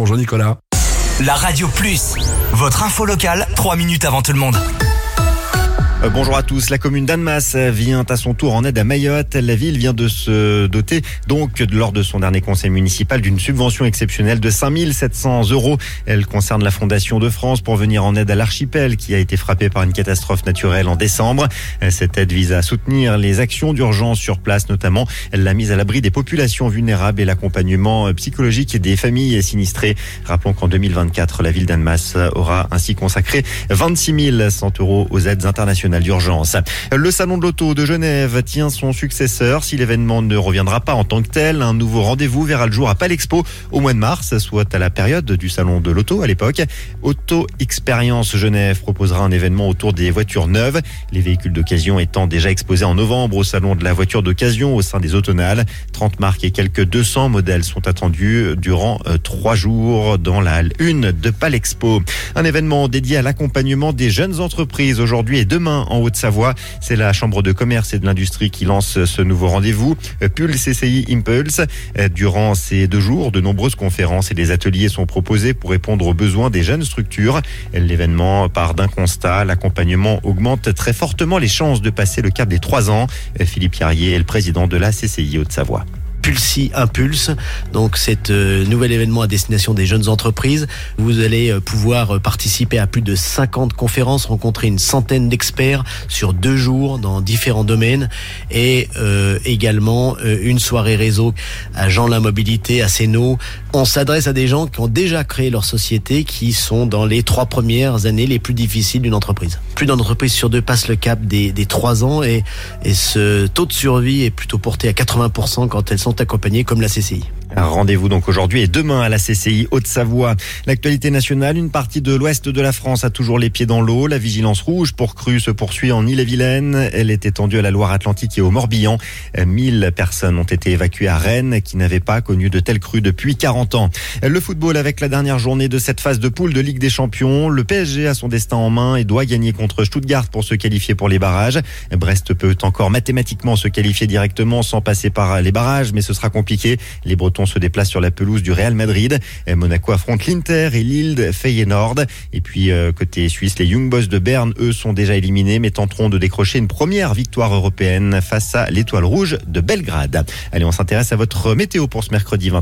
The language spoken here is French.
Bonjour Nicolas. La Radio Plus, votre info locale, 3 minutes avant tout le monde. Bonjour à tous. La commune d'Annemasse vient à son tour en aide à Mayotte. La ville vient de se doter, donc, lors de son dernier conseil municipal, d'une subvention exceptionnelle de 5 700 €. Elle concerne la Fondation de France pour venir en aide à l'archipel qui a été frappé par une catastrophe naturelle en décembre. Cette aide vise à soutenir les actions d'urgence sur place, notamment la mise à l'abri des populations vulnérables et l'accompagnement psychologique des familles sinistrées. Rappelons qu'en 2024, la ville d'Annemasse aura ainsi consacré 26 100 € aux aides internationales d'urgence. Le salon de l'auto de Genève tient son successeur. Si l'événement ne reviendra pas en tant que tel, un nouveau rendez-vous verra le jour à Palexpo au mois de mars, soit à la période du salon de l'auto à l'époque. Auto Expérience Genève proposera un événement autour des voitures neuves. Les véhicules d'occasion étant déjà exposés en novembre au salon de la voiture d'occasion au sein des Autonales. 30 marques et quelques 200 modèles sont attendus durant 3 jours dans la halle 1 de Palexpo. Un événement dédié à l'accompagnement des jeunes entreprises aujourd'hui et demain en Haute-Savoie. C'est la Chambre de commerce et de l'industrie qui lance ce nouveau rendez-vous. Pulse CCI Impulse. Durant ces 2 jours, de nombreuses conférences et des ateliers sont proposés pour répondre aux besoins des jeunes structures. L'événement part d'un constat. L'accompagnement augmente très fortement les chances de passer le cap des 3 ans. Philippe Yarrier est le président de la CCI Haute-Savoie. Pulsi Impulse, donc cet nouvel événement à destination des jeunes entreprises. Vous allez pouvoir participer à plus de 50 conférences, rencontrer une centaine d'experts sur 2 jours dans différents domaines et également une soirée réseau à Jean La Mobilité, à Sénaux. On s'adresse à des gens qui ont déjà créé leur société, qui sont dans les 3 premières années les plus difficiles d'une entreprise. Plus d'une entreprise sur 2 passe le cap des 3 ans et ce taux de survie est plutôt porté à 80% quand elles sont accompagnées comme la CCI. Un rendez-vous donc aujourd'hui et demain à la CCI Haute-Savoie. L'actualité nationale, une partie de l'ouest de la France a toujours les pieds dans l'eau. La vigilance rouge pour crues se poursuit en Ille-et-Vilaine. Elle est étendue à la Loire-Atlantique et au Morbihan. 1000 personnes ont été évacuées à Rennes qui n'avaient pas connu de telles crues depuis 40 ans. Le football avec la dernière journée de cette phase de poule de Ligue des Champions. Le PSG a son destin en main et doit gagner contre Stuttgart pour se qualifier pour les barrages. Brest peut encore mathématiquement se qualifier directement sans passer par les barrages, mais ce sera compliqué. Les Bretons se déplace sur la pelouse du Real Madrid. Monaco affronte l'Inter et Lille Feyenoord. Et puis côté suisse, les Young Boys de Berne, eux, sont déjà éliminés mais tenteront de décrocher une première victoire européenne face à l'Étoile Rouge de Belgrade. Allez, on s'intéresse à votre météo pour ce mercredi 20.